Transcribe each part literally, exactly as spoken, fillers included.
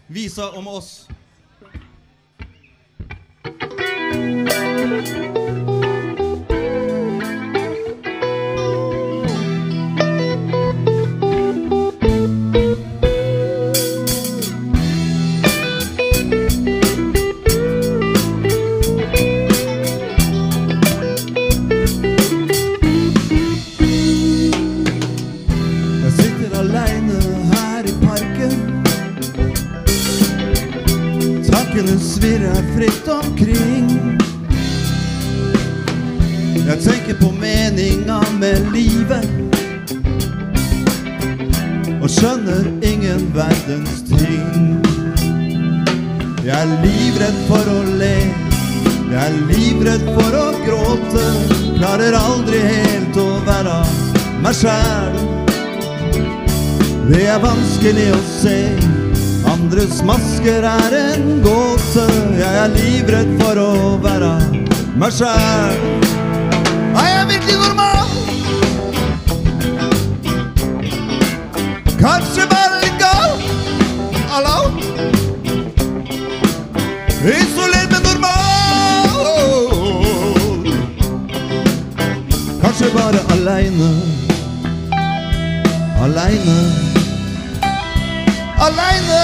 Visa om oss. Tankene svirrer fritt omkring. Jeg tenker på meningen med livet og skjønner ingen verdens ting. Jeg er livredd for å le, jeg er livredd for å gråte. Klarer aldri helt å være meg selv. Det er vanskelig å se, andres masker er en gåte. Jeg er livredd for å være meg selv. Er jeg virkelig normal? Kanskje bare litt gal? Hallo? Isolert, men normal. Kanskje bare alene. Alene. Alene,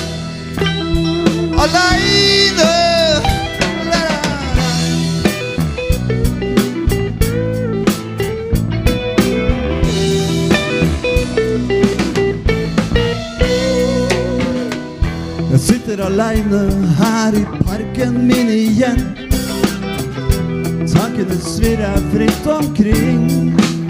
alene. Jeg sitter alene her i parken min igjen. Tankene svirrer fritt omkring.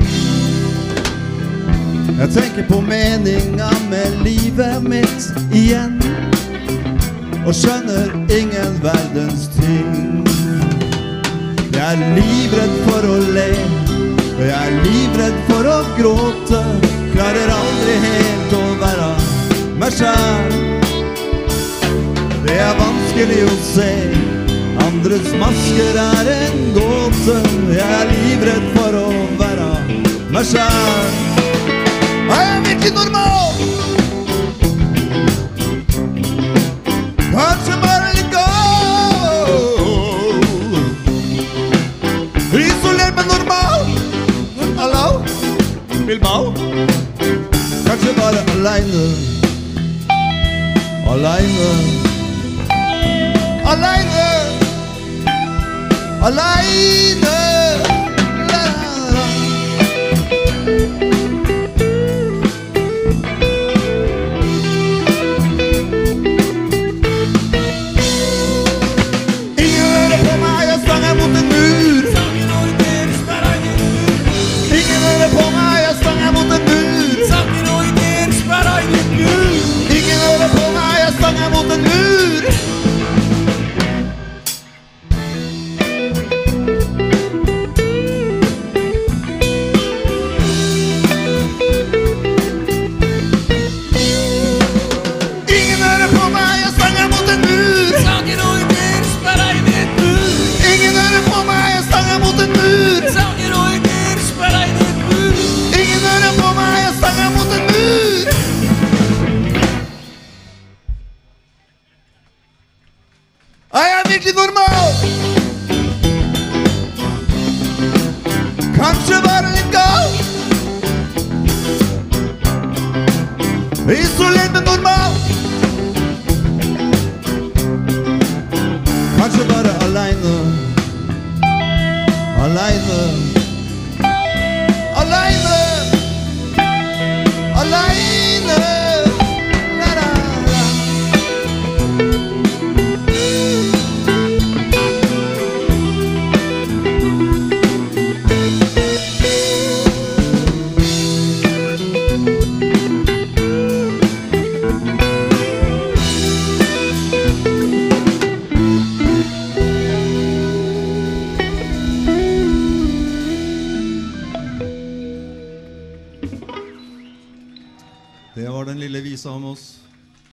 Jeg tenker på meningen med livet mitt igjen og skjønner ingen verdens ting. Jeg er livredd for å le, og jeg er livredd for å gråte. Klarer aldri helt å være meg selv. Det er vanskelig å se, andres masker er en gåte. Jeg er livredd for å være meg selv. Er jeg virkelig normal? Kanskje bare litt gal. Isolert, men normal. Hallo? Bilbao? Kanskje bare alene. Alene. Alene. Alene. Er jeg virkelig normal? Kanskje bare litt gal? Isolert, men normal. Kanskje bare alene. Alene. Alene. Alene. Det var den lille visa om oss.